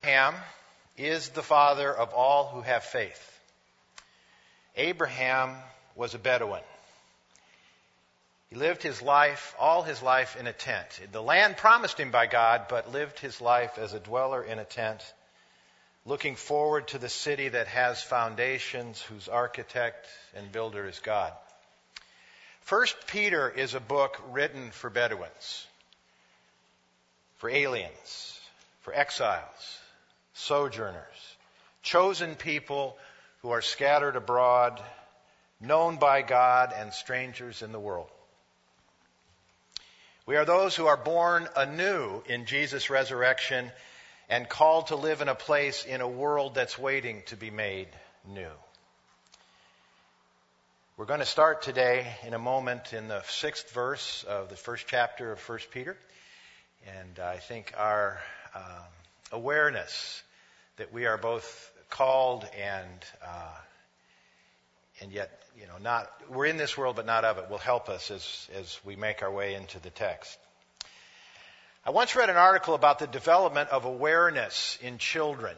Abraham is the father of all who have faith. Abraham was a Bedouin. He lived his life, all his life, in a tent. The land promised him by God, but lived his life as a dweller in a tent, looking forward to the city that has foundations, whose architect and builder is God. 1 Peter is a book written for Bedouins, for aliens, for exiles, sojourners, chosen people who are scattered abroad, known by God and strangers in the world. We are those who are born anew in Jesus' resurrection and called to live in a place in a world that's waiting to be made new. We're going to start today in a moment in the 6th verse of the first chapter of 1 Peter. And I think our awareness that we are both called and yet, not, we're in this world but not of it, will help us as we make our way into the text. I once read an article about the development of awareness in children.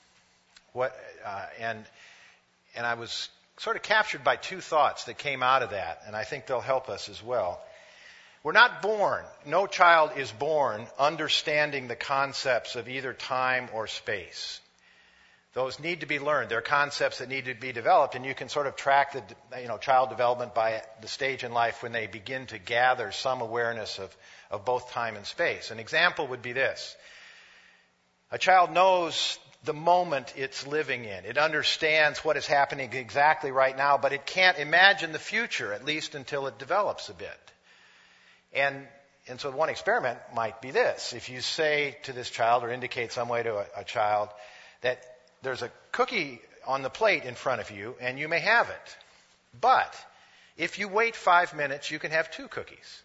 And I was sort of captured by two thoughts that came out of that, and I think they'll help us as well. We're not born, no child is born understanding the concepts of either time or space. Those need to be learned. They're concepts that need to be developed, and you can sort of track the child development by the stage in life when they begin to gather some awareness of both time and space. An example would be this. A child knows the moment it's living in. It understands what is happening exactly right now, but it can't imagine the future, at least until it develops a bit. And so one experiment might be this. If you say to this child or indicate some way to a child that there's a cookie on the plate in front of you and you may have it, but if you wait 5 minutes, you can have 2 cookies.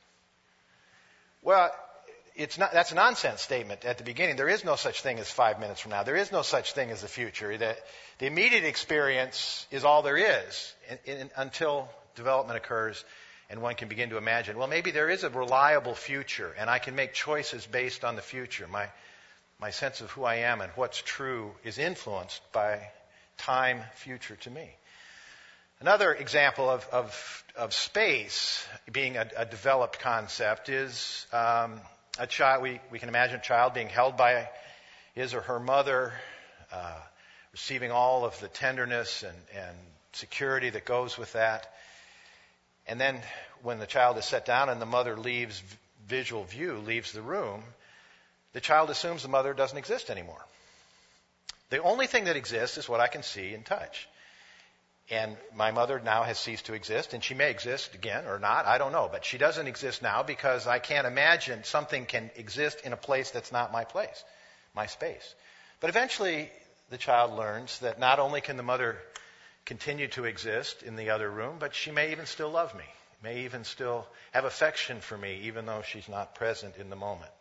Well, that's a nonsense statement at the beginning. There is no such thing as 5 minutes from now. There is no such thing as the future. The immediate experience is all there is until development occurs and one can begin to imagine, well, maybe there is a reliable future and I can make choices based on the future. My sense of who I am and what's true is influenced by time future to me. Another example of space being a developed concept is a child. We can imagine a child being held by his or her mother, receiving all of the tenderness and security that goes with that. And then when the child is set down and the mother leaves visual view, leaves the room, the child assumes the mother doesn't exist anymore. The only thing that exists is what I can see and touch. And my mother now has ceased to exist, and she may exist again or not, I don't know. But she doesn't exist now because I can't imagine something can exist in a place that's not my place, my space. But eventually the child learns that not only can the mother continue to exist in the other room, but she may even still love me, may even still have affection for me, even though she's not present in the moment.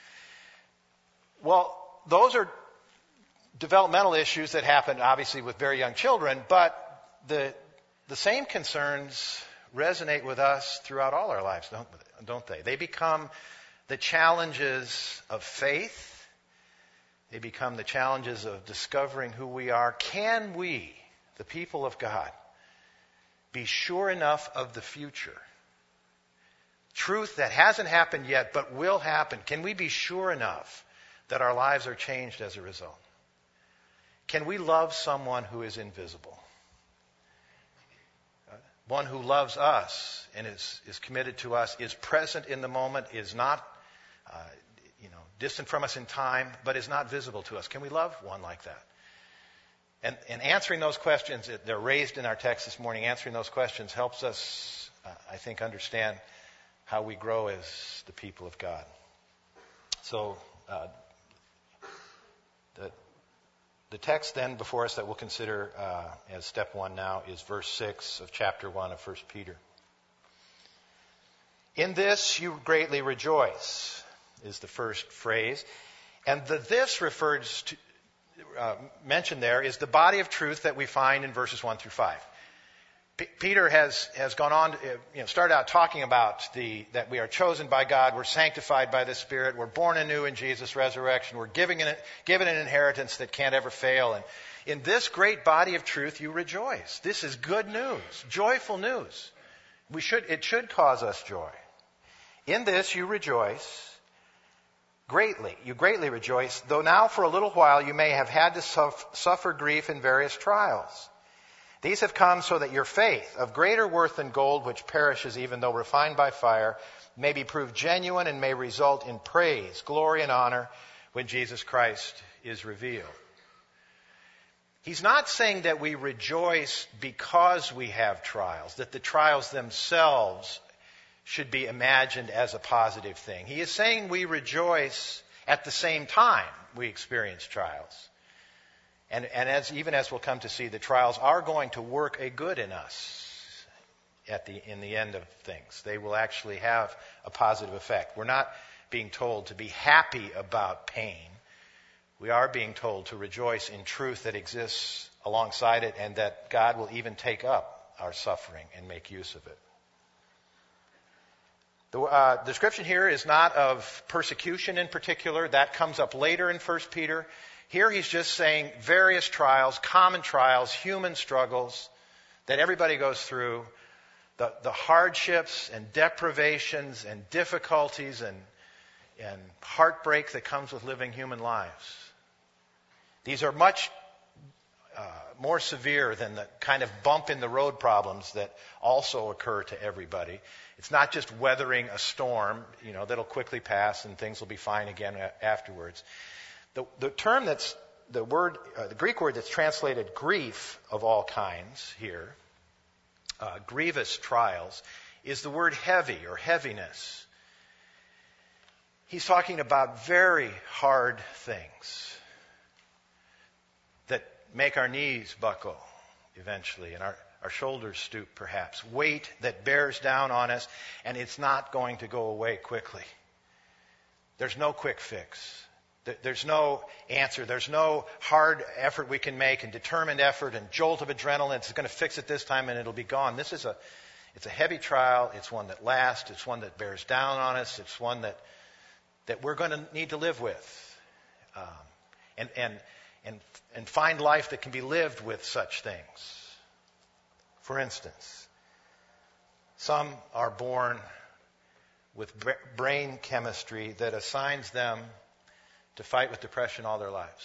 Well, those are developmental issues that happen obviously with very young children, but the same concerns resonate with us throughout all our lives, don't they? They become the challenges of faith. They become the challenges of discovering who we are. Can we, the people of God, be sure enough of the future? Truth that hasn't happened yet but will happen. Can we be sure enough that our lives are changed as a result? Can we love someone who is invisible? One who loves us and is committed to us, is present in the moment, is not distant from us in time, but is not visible to us. Can we love one like that? And answering those questions, they're raised in our text this morning, answering those questions helps us, I think, understand how we grow as the people of God. So, the text then before us that we'll consider as step 1 now is verse 6 of chapter 1 of 1 Peter. In this you greatly rejoice, is the first phrase. And the this refers to, mentioned there, is the body of truth that we find in verses 1 through 5. Peter has gone on to, started out talking about that we are chosen by God, we're sanctified by the Spirit, we're born anew in Jesus' resurrection, we're given an inheritance that can't ever fail. And in this great body of truth, you rejoice. This is good news, joyful news. It should cause us joy. In this you rejoice greatly. You greatly rejoice, though now for a little while you may have had to suffer grief in various trials. These have come so that your faith, of greater worth than gold which perishes even though refined by fire, may be proved genuine and may result in praise, glory, and honor when Jesus Christ is revealed. He's not saying that we rejoice because we have trials, that the trials themselves should be imagined as a positive thing. He is saying we rejoice at the same time we experience trials. And even as we'll come to see, the trials are going to work a good in us in the end of things. They will actually have a positive effect. We're not being told to be happy about pain. We are being told to rejoice in truth that exists alongside it, and that God will even take up our suffering and make use of it. The description here is not of persecution in particular. That comes up later in 1 Peter. Here he's just saying various trials, common trials, human struggles that everybody goes through, the hardships and deprivations and difficulties and heartbreak that comes with living human lives. These are much more severe than the kind of bump in the road problems that also occur to everybody. It's not just weathering a storm, that'll quickly pass and things will be fine again afterwards. The term the Greek word that's translated grief of all kinds here, grievous trials, is the word heavy or heaviness. He's talking about very hard things that make our knees buckle eventually and our shoulders stoop perhaps. Weight that bears down on us, and it's not going to go away quickly. There's no quick fix. There's no answer. There's no hard effort we can make and determined effort and jolt of adrenaline. It's going to fix it this time and it'll be gone. It's a heavy trial. It's one that lasts. It's one that bears down on us. It's one that we're going to need to live with, and find life that can be lived with such things. For instance, some are born with brain chemistry that assigns them to fight with depression all their lives.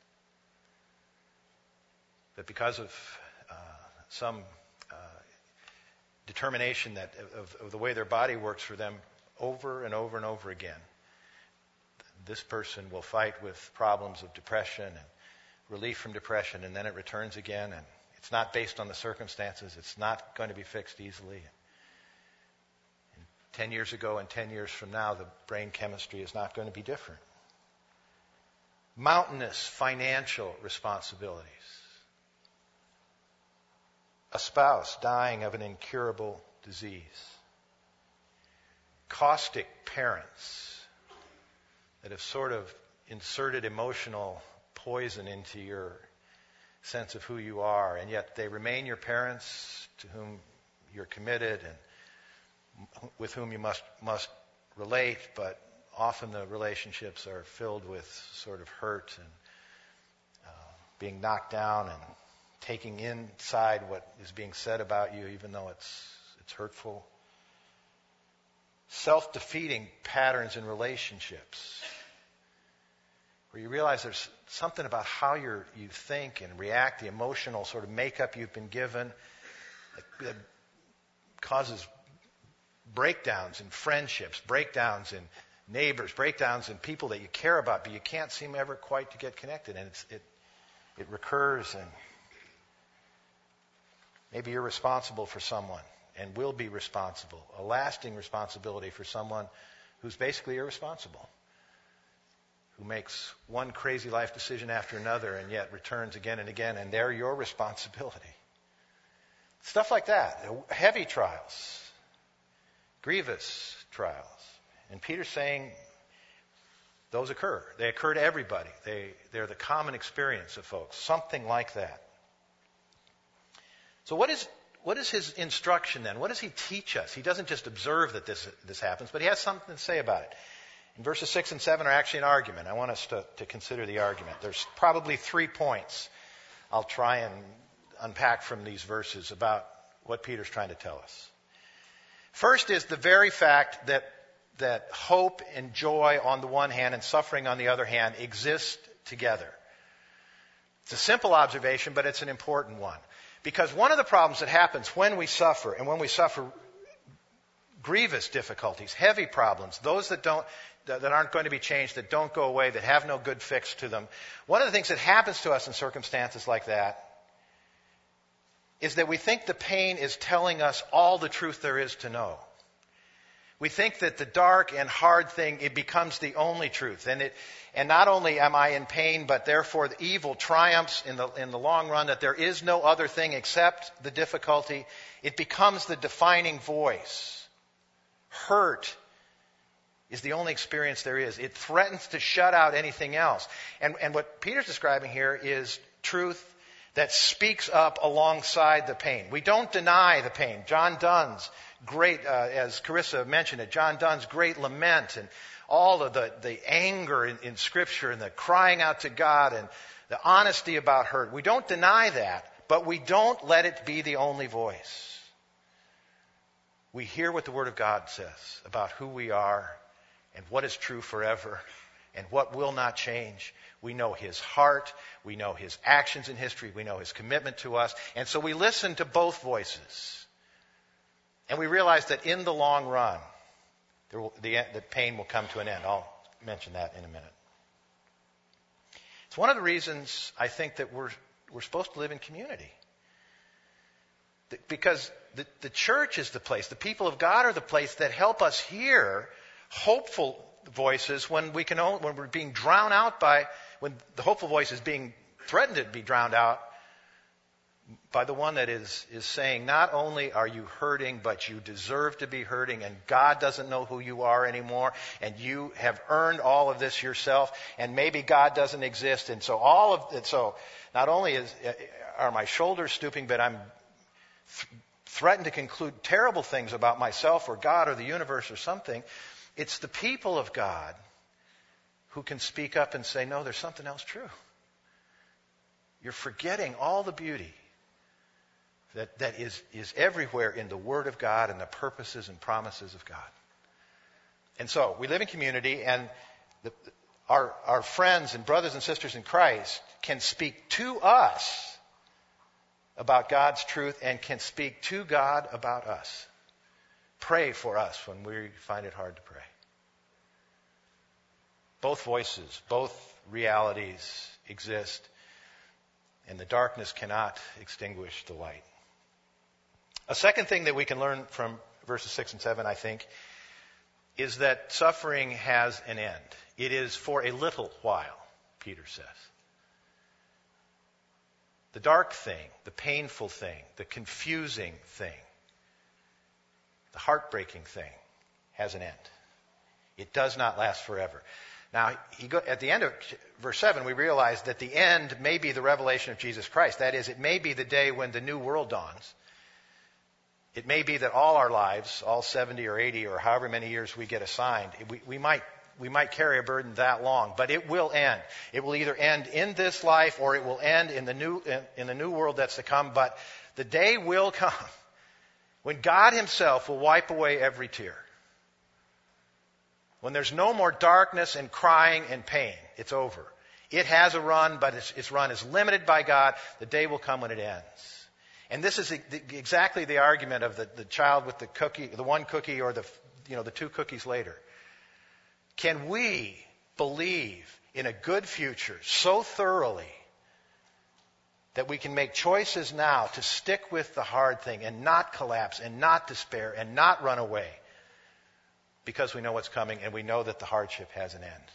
But because of some determination of the way their body works for them over and over and over again, this person will fight with problems of depression and relief from depression, and then it returns again, and it's not based on the circumstances. It's not going to be fixed easily. 10 years ago and 10 years from now, the brain chemistry is not going to be different. Mountainous financial responsibilities. A spouse dying of an incurable disease. Caustic parents that have sort of inserted emotional poison into your sense of who you are, and yet they remain your parents to whom you're committed and with whom you must relate, but often the relationships are filled with sort of hurt and being knocked down and taking inside what is being said about you, even though it's hurtful. Self-defeating patterns in relationships, where you realize there's something about how you think and react, the emotional sort of makeup you've been given, that causes breakdowns in friendships, breakdowns in neighbors, breakdowns in people that you care about, but you can't seem ever quite to get connected. And it recurs, and maybe you're responsible for someone and will be responsible, a lasting responsibility for someone who's basically irresponsible, who makes one crazy life decision after another and yet returns again and again, and they're your responsibility. Stuff like that. Heavy trials. Grievous trials. And Peter's saying those occur. They occur to everybody. They're the common experience of folks. Something like that. So what what is his instruction then? What does he teach us? He doesn't just observe that this happens, but he has something to say about it. And verses 6 and 7 are actually an argument. I want us to consider the argument. There's probably 3 points I'll try and unpack from these verses about what Peter's trying to tell us. First is the very fact that hope and joy on the one hand and suffering on the other hand exist together. It's a simple observation, but it's an important one. Because one of the problems that happens when we suffer, and when we suffer grievous difficulties, heavy problems, those that aren't going to be changed, that don't go away, that have no good fix to them, one of the things that happens to us in circumstances like that is that we think the pain is telling us all the truth there is to know. We think that the dark and hard thing, it becomes the only truth. And not only am I in pain, but therefore the evil triumphs in the long run, that there is no other thing except the difficulty. It becomes the defining voice. Hurt is the only experience there is. It threatens to shut out anything else. And what Peter's describing here is truth that speaks up alongside the pain. We don't deny the pain. John Donne's great, as Carissa mentioned it, John Donne's great lament and all of the anger in Scripture and the crying out to God and the honesty about hurt. We don't deny that, but we don't let it be the only voice. We hear what the Word of God says about who we are and what is true forever and what will not change. We know His heart. We know His actions in history. We know His commitment to us. And so we listen to both voices. And we realize that in the long run, the pain will come to an end. I'll mention that in a minute. It's one of the reasons I think that we're supposed to live in community. Because the church is the place, the people of God are the place that help us hear hopeful voices when we're being drowned out when the hopeful voice is being threatened to be drowned out by the one that is saying, not only are you hurting, but you deserve to be hurting, and God doesn't know who you are anymore, and you have earned all of this yourself, and maybe God doesn't exist, and so not only are my shoulders stooping, but I'm threatened to conclude terrible things about myself or God or the universe or something. It's the people of God who can speak up and say, no, there's something else true. You're forgetting all the beauty that is everywhere in the Word of God and the purposes and promises of God. And so we live in community, and our friends and brothers and sisters in Christ can speak to us about God's truth and can speak to God about us. Pray for us when we find it hard to pray. Both voices, both realities exist, and the darkness cannot extinguish the light. A second thing that we can learn from verses 6 and 7, I think, is that suffering has an end. It is for a little while, Peter says. The dark thing, the painful thing, the confusing thing, the heartbreaking thing has an end. It does not last forever. Now, at the end of verse 7, we realize that the end may be the revelation of Jesus Christ. That is, it may be the day when the new world dawns. It may be that all our lives, all 70 or 80 or however many years we get assigned, we might carry a burden that long, but it will end. It will either end in this life or it will end in the new world that's to come. But the day will come when God Himself will wipe away every tear. When there's no more darkness and crying and pain, it's over. It has a run, but its run is limited by God. The day will come when it ends. And this is exactly the argument of the child with the cookie, the one cookie or the 2 cookies later. Can we believe in a good future so thoroughly that we can make choices now to stick with the hard thing and not collapse and not despair and not run away because we know what's coming and we know that the hardship has an end?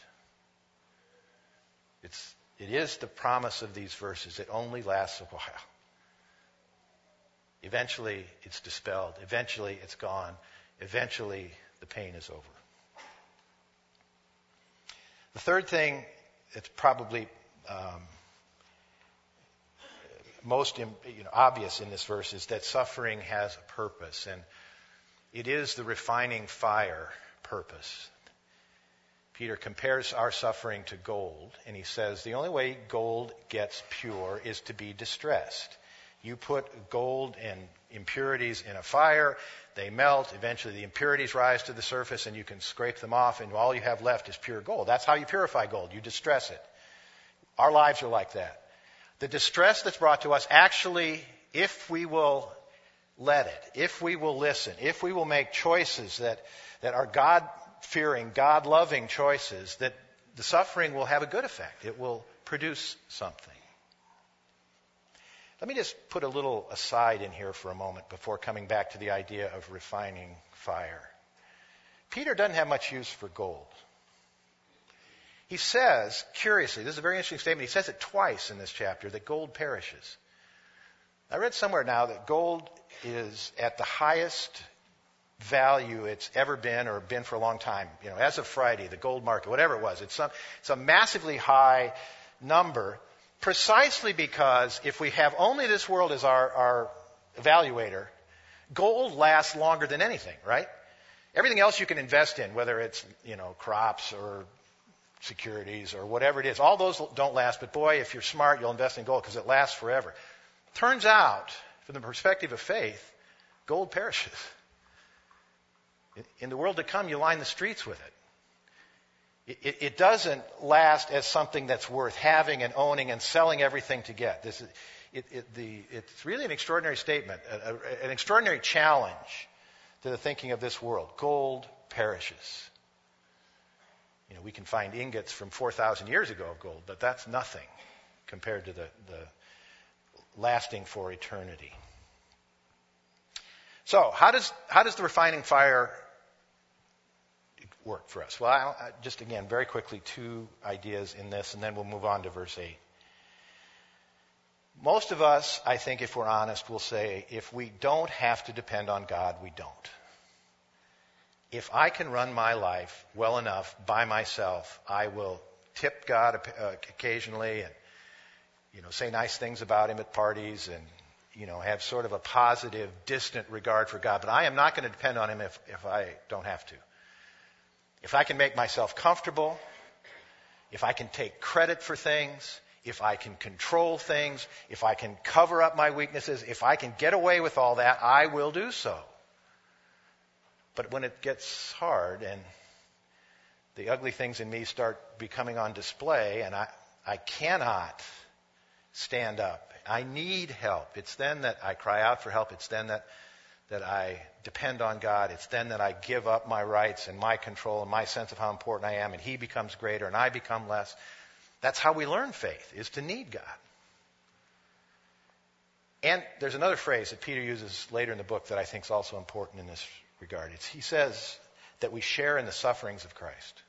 It is the promise of these verses. It only lasts a while. Eventually, it's dispelled. Eventually, it's gone. Eventually, the pain is over. The third thing that's probably most obvious in this verse is that suffering has a purpose, and it is the refining fire purpose. Peter compares our suffering to gold, and he says the only way gold gets pure is to be distressed. You put gold and impurities in a fire, they melt, eventually the impurities rise to the surface, and you can scrape them off, and all you have left is pure gold. That's how you purify gold. You distress it. Our lives are like that. The distress that's brought to us, actually, if we will let it, if we will listen, if we will make choices that are God-fearing, God-loving choices, that the suffering will have a good effect. It will produce something. Let me just put a little aside in here for a moment before coming back to the idea of refining fire. Peter doesn't have much use for gold. He says, curiously, this is a very interesting statement, he says it twice in this chapter, that gold perishes. I read somewhere now that gold is at the highest value it's ever been or been for a long time. As of Friday, the gold market, whatever it was, it's a massively high number, precisely because if we have only this world as our evaluator, gold lasts longer than anything, right? Everything else you can invest in, whether it's, crops or securities or whatever it is, all those don't last. But boy, if you're smart, you'll invest in gold because it lasts forever. Turns out, from the perspective of faith, gold perishes. In the world to come, you line the streets with it. It doesn't last as something that's worth having and owning and selling everything to get. It's really an extraordinary statement, an extraordinary challenge to the thinking of this world. Gold perishes. We can find ingots from 4,000 years ago of gold, but that's nothing compared to the lasting for eternity. So, how does the refining fire work for us? Well, just again, very quickly, two ideas in this, and then we'll move on to verse 8. Most of us, I think, if we're honest, will say, if we don't have to depend on God, we don't. If I can run my life well enough by myself, I will tip God occasionally and, say nice things about him at parties and, have sort of a positive, distant regard for God. But I am not going to depend on him if I don't have to. If I can make myself comfortable, if I can take credit for things, if I can control things, if I can cover up my weaknesses, if I can get away with all that, I will do so. But when it gets hard and the ugly things in me start becoming on display and I cannot stand up, I need help. It's then that I cry out for help. It's then that I depend on God. It's then that I give up my rights and my control and my sense of how important I am, and he becomes greater and I become less. That's how we learn faith, is to need God. And there's another phrase that Peter uses later in the book that I think is also important in this regard. He says that we share in the sufferings of Christ.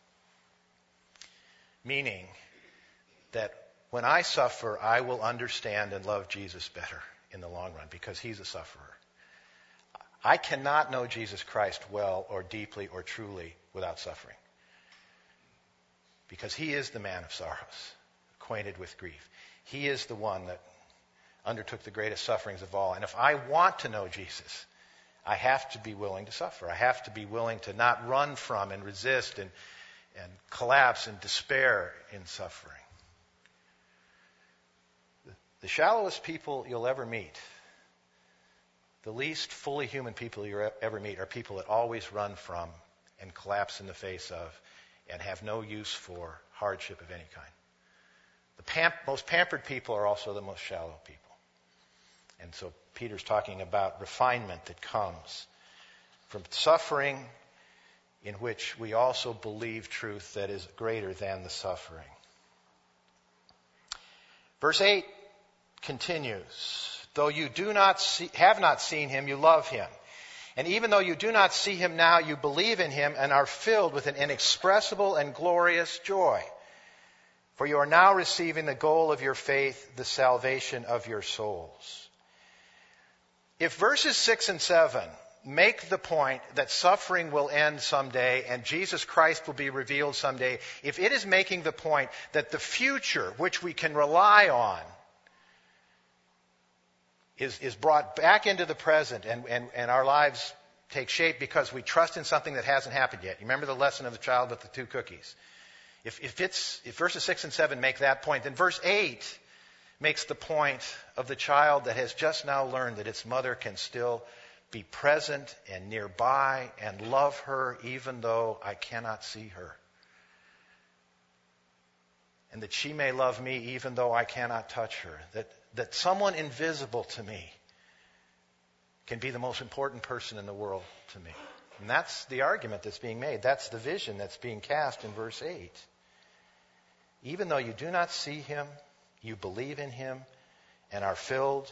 Meaning that when I suffer, I will understand and love Jesus better in the long run because he's a sufferer. I cannot know Jesus Christ well or deeply or truly without suffering. Because he is the man of sorrows, acquainted with grief. He is the one that undertook the greatest sufferings of all. And if I want to know Jesus, I have to be willing to suffer. I have to be willing to not run from and resist and collapse and despair in suffering. The shallowest people you'll ever meet, the least fully human people you'll ever meet, are people that always run from and collapse in the face of and have no use for hardship of any kind. The most pampered people are also the most shallow people. And so Peter's talking about refinement that comes from suffering in which we also believe truth that is greater than the suffering. Verse 8 continues, though you have not seen him, you love him. And even though you do not see him now, you believe in him and are filled with an inexpressible and glorious joy. For you are now receiving the goal of your faith, the salvation of your souls. If verses 6 and 7 make the point that suffering will end someday and Jesus Christ will be revealed someday, if it is making the point that the future, which we can rely on, is brought back into the present, and our lives take shape because we trust in something that hasn't happened yet. You remember the lesson of the child with the 2 cookies? If verses 6 and 7 make that point, then verse 8 makes the point of the child that has just now learned that its mother can still be present and nearby and love her even though I cannot see her. And that she may love me even though I cannot touch her. That someone invisible to me can be the most important person in the world to me. And that's the argument that's being made. That's the vision that's being cast in verse 8. Even though you do not see him, you believe in him and are filled.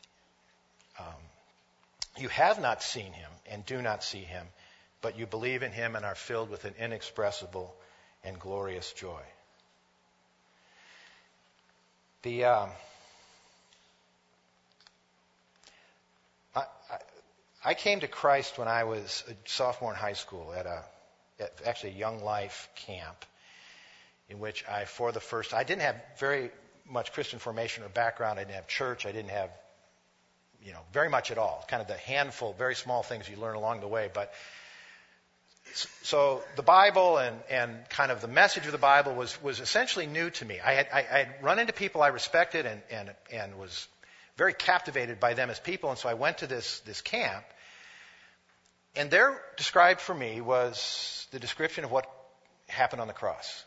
You have not seen him and do not see him, but you believe in him and are filled with an inexpressible and glorious joy. I came to Christ when I was a sophomore in high school at actually a Young Life camp, in which I didn't have very much Christian formation or background. I didn't have church. I didn't have, very much at all. Kind of the handful, very small things you learn along the way. But so the Bible and kind of the message of the Bible was essentially new to me. I had run into people I respected and was very captivated by them as people. And so I went to this camp. And there described for me was the description of what happened on the cross.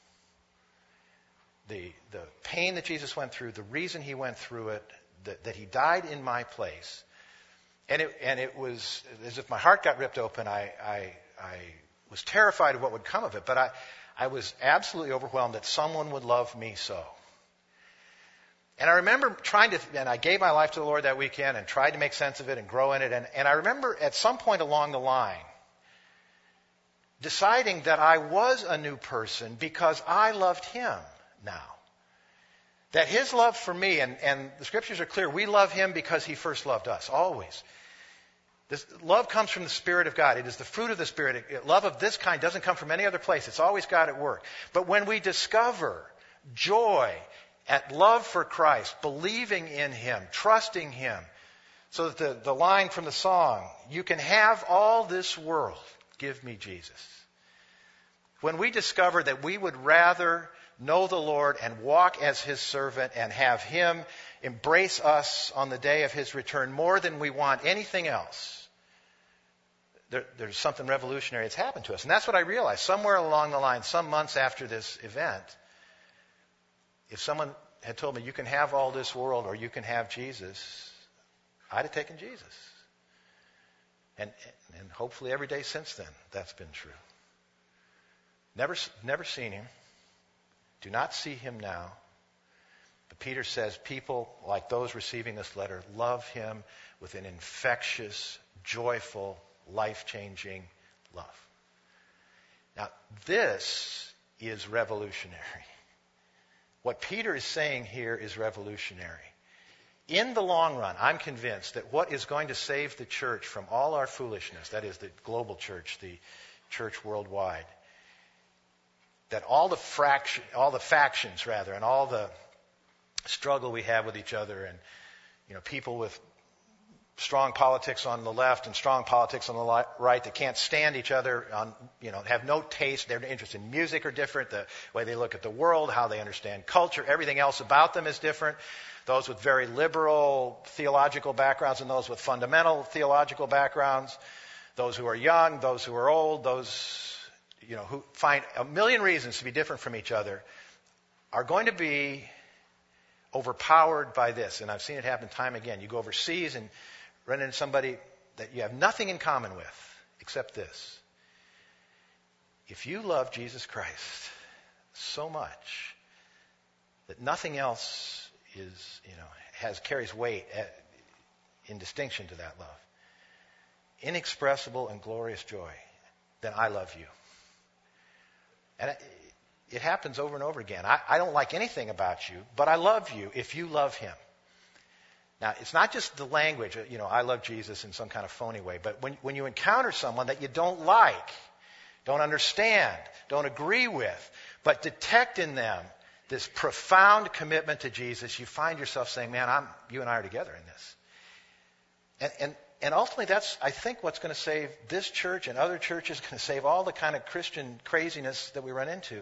The pain that Jesus went through, the reason he went through it, that he died in my place. And it was as if my heart got ripped open. I was terrified of what would come of it. But I was absolutely overwhelmed that someone would love me so. And I remember and I gave my life to the Lord that weekend and tried to make sense of it and grow in it. And I remember at some point along the line deciding that I was a new person because I loved him now. That his love for me, and the scriptures are clear, we love him because he first loved us, always. This love comes from the Spirit of God. It is the fruit of the Spirit. Love of this kind doesn't come from any other place. It's always God at work. But when we discover joy at love for Christ, believing in him, trusting him, so that the line from the song, you can have all this world, give me Jesus. When we discover that we would rather know the Lord and walk as his servant and have him embrace us on the day of his return more than we want anything else, there's something revolutionary that's happened to us. And that's what I realized. Somewhere along the line, some months after this event, if someone had told me you can have all this world or you can have Jesus, I'd have taken Jesus. And hopefully every day since then, that's been true. Never seen him. Do not see him now. But Peter says people like those receiving this letter love him with an infectious, joyful, life-changing love. Now, this is revolutionary. What Peter is saying here is revolutionary. In the long run, I'm convinced that what is going to save the church from all our foolishness, that is the global church, the church worldwide, that all the factions, and all the struggle we have with each other, and people with strong politics on the left and strong politics on the right that can't stand each other, have no taste. Their interests in music are different. The way they look at the world, how they understand culture, everything else about them is different. Those with very liberal theological backgrounds and those with fundamental theological backgrounds. Those who are young, those who are old, those who find a million reasons to be different from each other are going to be overpowered by this. And I've seen it happen time again. You go overseas and run into somebody that you have nothing in common with except this. If you love Jesus Christ so much that nothing else carries weight in distinction to that love, inexpressible and glorious joy, then I love you. And it happens over and over again. I don't like anything about you, but I love you if you love him. Now, it's not just the language, I love Jesus in some kind of phony way, but when you encounter someone that you don't like, don't understand, don't agree with, but detect in them this profound commitment to Jesus, you find yourself saying, man, you and I are together in this. And ultimately, that's, I think, what's going to save this church and other churches, going to save all the kind of Christian craziness that we run into.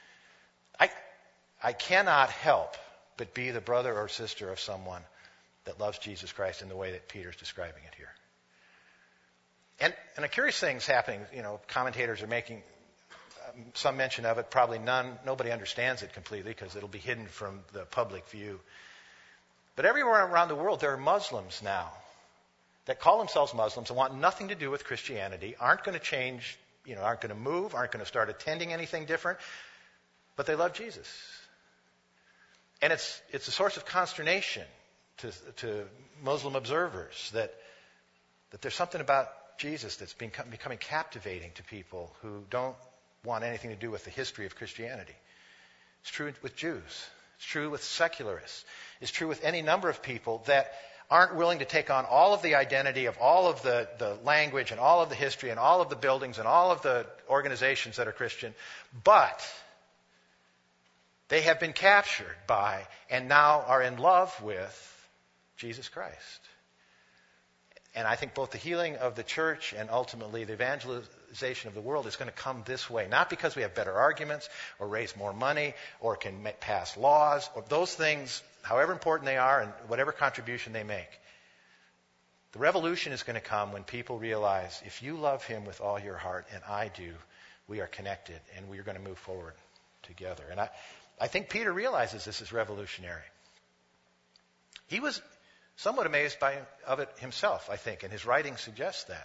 I cannot help but be the brother or sister of someone that loves Jesus Christ in the way that Peter's describing it here. And a curious thing's happening. Commentators are making some mention of it. Probably nobody understands it completely because it'll be hidden from the public view. But everywhere around the world, there are Muslims now that call themselves Muslims and want nothing to do with Christianity, aren't going to change, aren't going to move, aren't going to start attending anything different, but they love Jesus. And it's a source of consternation to Muslim observers that there's something about Jesus that's becoming captivating to people who don't want anything to do with the history of Christianity. It's true with Jews. It's true with secularists. It's true with any number of people that aren't willing to take on all of the identity of all of the language and all of the history and all of the buildings and all of the organizations that are Christian, but they have been captured by and now are in love with Jesus Christ. And I think both the healing of the church and ultimately the evangelization of the world is going to come this way. Not because we have better arguments or raise more money or can pass laws or those things, however important they are and whatever contribution they make. The revolution is going to come when people realize if you love him with all your heart and I do, we are connected and we are going to move forward together. And I think Peter realizes this is revolutionary. He was somewhat amazed of it himself, I think, and his writing suggests that.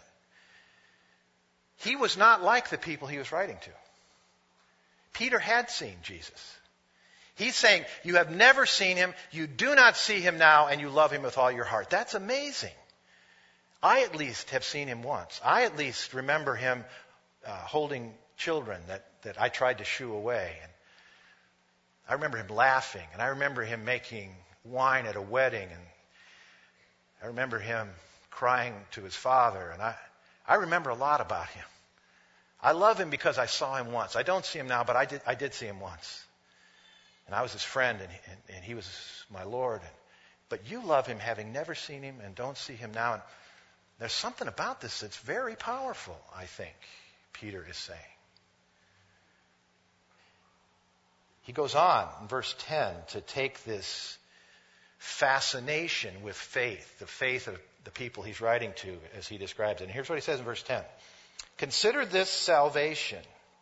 He was not like the people he was writing to. Peter had seen Jesus. He's saying, you have never seen him, you do not see him now, and you love him with all your heart. That's amazing. I at least have seen him once. I at least remember him holding children that I tried to shoo away. And I remember him laughing, and I remember him making wine at a wedding, and I remember him crying to his father, and I remember a lot about him. I love him because I saw him once. I don't see him now, but I did see him once. And I was his friend, and he was my Lord. But you love him having never seen him and don't see him now. And there's something about this that's very powerful, I think, Peter is saying. He goes on in verse 10 to take this fascination with faith, the faith of the people he's writing to as he describes it. And here's what he says in verse 10. Concerning this salvation,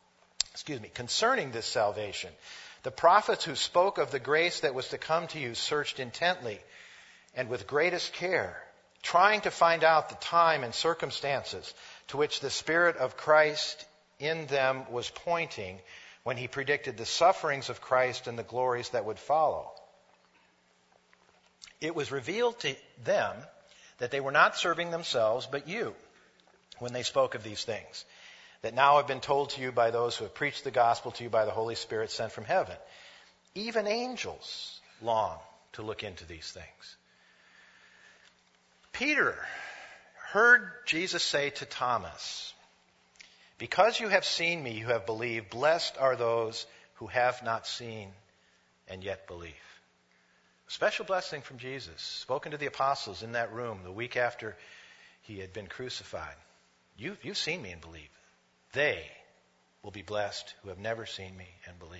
the prophets who spoke of the grace that was to come to you searched intently and with greatest care, trying to find out the time and circumstances to which the Spirit of Christ in them was pointing when he predicted the sufferings of Christ and the glories that would follow. It was revealed to them that they were not serving themselves, but you, when they spoke of these things, that now have been told to you by those who have preached the gospel to you by the Holy Spirit sent from heaven. Even angels long to look into these things. Peter heard Jesus say to Thomas, because you have seen me, you have believed. Blessed are those who have not seen and yet believe. Special blessing from Jesus, spoken to the apostles in that room the week after he had been crucified. You've seen me and believe. They will be blessed who have never seen me and believe.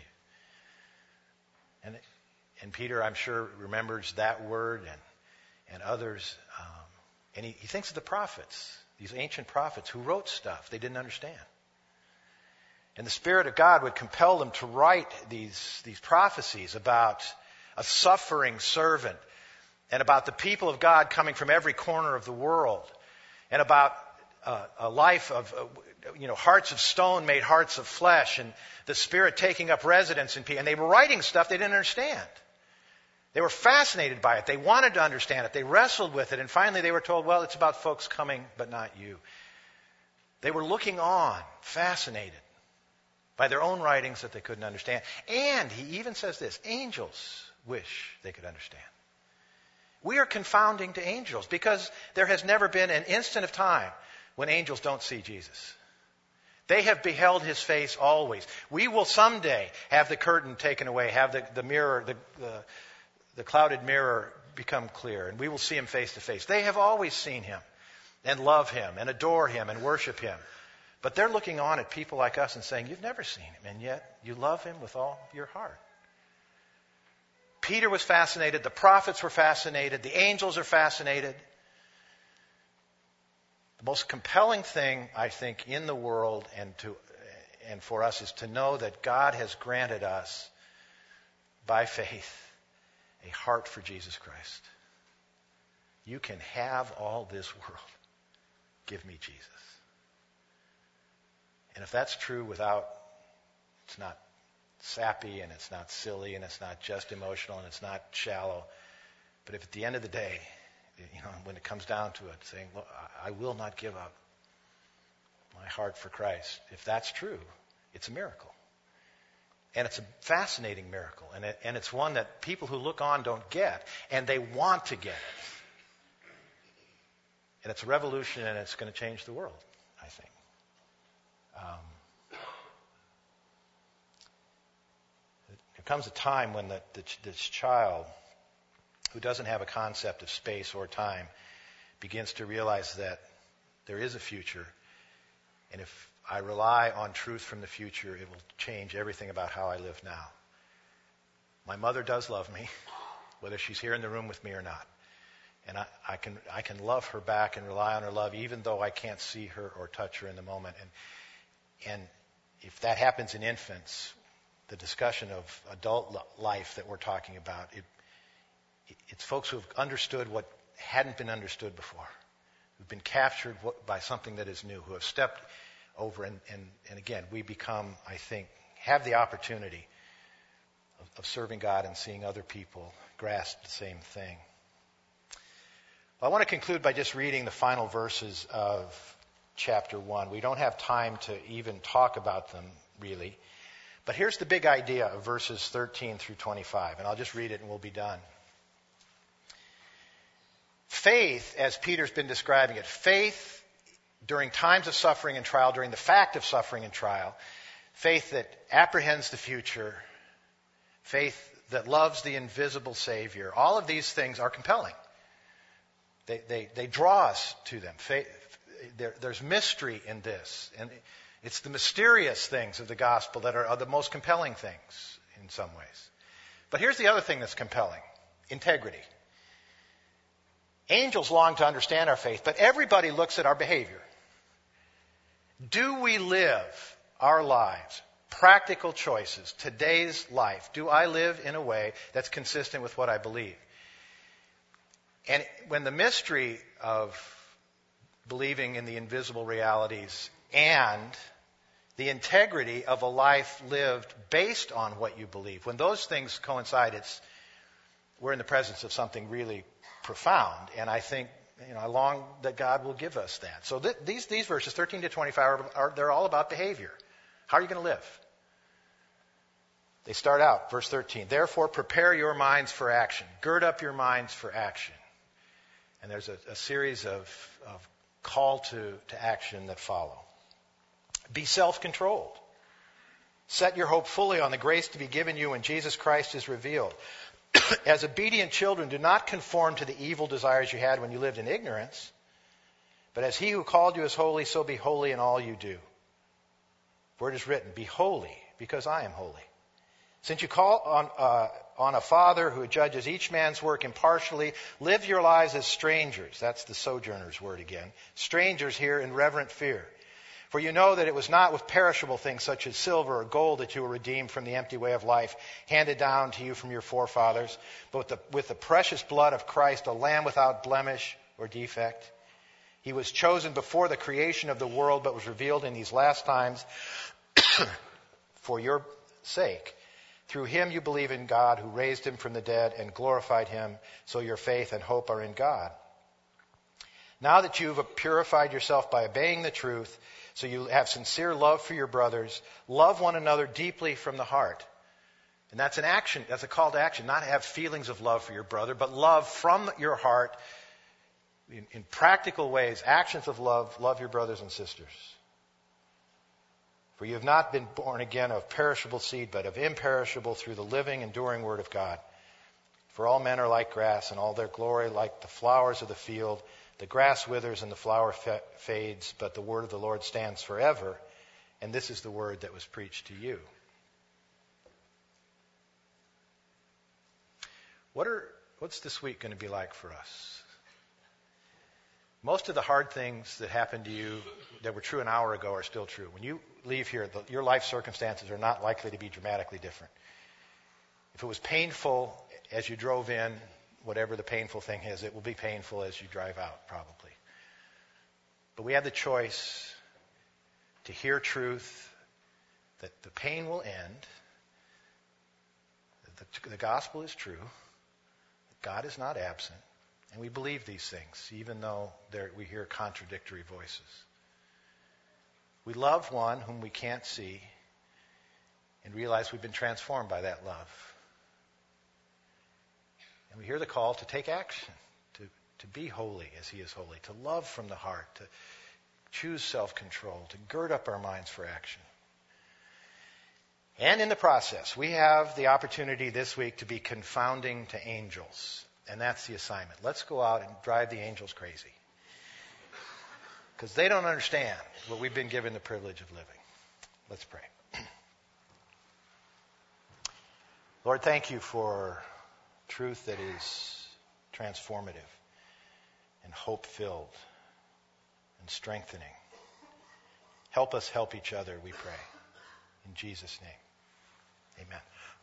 And Peter, I'm sure, remembers that word and others. And he thinks of the prophets, these ancient prophets who wrote stuff they didn't understand. And the Spirit of God would compel them to write these prophecies about a suffering servant, and about the people of God coming from every corner of the world, and about a life of hearts of stone made hearts of flesh, and the Spirit taking up residence in people. And they were writing stuff they didn't understand. They were fascinated by it. They wanted to understand it. They wrestled with it. And finally they were told, well, it's about folks coming, but not you. They were looking on, fascinated by their own writings that they couldn't understand. And he even says this, angels wish they could understand. We are confounding to angels because there has never been an instant of time when angels don't see Jesus. They have beheld his face always. We will someday have the curtain taken away, have the mirror, the clouded mirror become clear, and we will see him face to face. They have always seen him and love him and adore him and worship him. But they're looking on at people like us and saying, you've never seen him, and yet you love him with all your heart. Peter was fascinated. The prophets were fascinated. The angels are fascinated. The most compelling thing, I think, in the world and for us is to know that God has granted us, by faith, a heart for Jesus Christ. You can have all this world. Give me Jesus. And if that's true it's not sappy and it's not silly and it's not just emotional and it's not shallow, but if at the end of the day, when it comes down to it, saying, look, I will not give up my heart for Christ. If that's true, it's a miracle. And it's a fascinating miracle. And it's one that people who look on don't get, and they want to get it. And it's a revolution, and it's going to change the world, I think. There comes a time when this child who doesn't have a concept of space or time begins to realize that there is a future, and if I rely on truth from the future, it will change everything about how I live now. My mother does love me, whether she's here in the room with me or not. And I can love her back and rely on her love, even though I can't see her or touch her in the moment. And if that happens in infants, the discussion of adult life that we're talking about, it's folks who have understood what hadn't been understood before, who've been captured by something that is new, who have stepped over. And again, we become, I think, have the opportunity of serving God and seeing other people grasp the same thing. Well, I want to conclude by just reading the final verses of chapter 1. We don't have time to even talk about them, really. But here's the big idea of verses 13 through 25. And I'll just read it and we'll be done. Faith, as Peter's been describing it, faith during times of suffering and trial, during the fact of suffering and trial, faith that apprehends the future, faith that loves the invisible Savior, all of these things are compelling. They draw us to them. There's mystery in this. And it's the mysterious things of the gospel that are the most compelling things in some ways. But here's the other thing that's compelling. Integrity. Angels long to understand our faith, but everybody looks at our behavior. Do we live our lives, practical choices, today's life? Do I live in a way that's consistent with what I believe? And when the mystery of believing in the invisible realities and the integrity of a life lived based on what you believe, when those things coincide, we're in the presence of something really profound. And I think, I long that God will give us that. So these verses, 13 to 25, they're all about behavior. How are you going to live? They start out, verse 13, therefore prepare your minds for action. Gird up your minds for action. And there's a series of call to action that follow. Be self-controlled. Set your hope fully on the grace to be given you when Jesus Christ is revealed. As obedient children, do not conform to the evil desires you had when you lived in ignorance, but as he who called you is holy, so be holy in all you do. For it is written, be holy, because I am holy. Since you call on a Father who judges each man's work impartially, live your lives as strangers. That's the sojourner's word again. Strangers here in reverent fear. For you know that it was not with perishable things such as silver or gold that you were redeemed from the empty way of life handed down to you from your forefathers, but with the precious blood of Christ, a lamb without blemish or defect. He was chosen before the creation of the world, but was revealed in these last times for your sake. Through him you believe in God, who raised him from the dead and glorified him, so your faith and hope are in God. Now that you've purified yourself by obeying the truth, so you have sincere love for your brothers, love one another deeply from the heart. And that's an action, that's a call to action, not to have feelings of love for your brother, but love from your heart in practical ways, actions of love. Love your brothers and sisters. For you have not been born again of perishable seed, but of imperishable through the living, enduring word of God. For all men are like grass, and all their glory like the flowers of the field. The grass withers and the flower fades, but the word of the Lord stands forever. And this is the word that was preached to you. What's this week going to be like for us? Most of the hard things that happened to you that were true an hour ago are still true. When you leave here, your life circumstances are not likely to be dramatically different. If it was painful as you drove in, whatever the painful thing is, it will be painful as you drive out, probably. But we have the choice to hear truth, that the pain will end, that the gospel is true, that God is not absent, and we believe these things, even though we hear contradictory voices. We love one whom we can't see and realize we've been transformed by that love. And we hear the call to take action, to be holy as he is holy, to love from the heart, to choose self-control, to gird up our minds for action. And in the process, we have the opportunity this week to be confounding to angels. And that's the assignment. Let's go out and drive the angels crazy. Because they don't understand what we've been given the privilege of living. Let's pray. Lord, thank you for truth that is transformative and hope-filled and strengthening. Help us help each other, we pray. In Jesus' name, amen.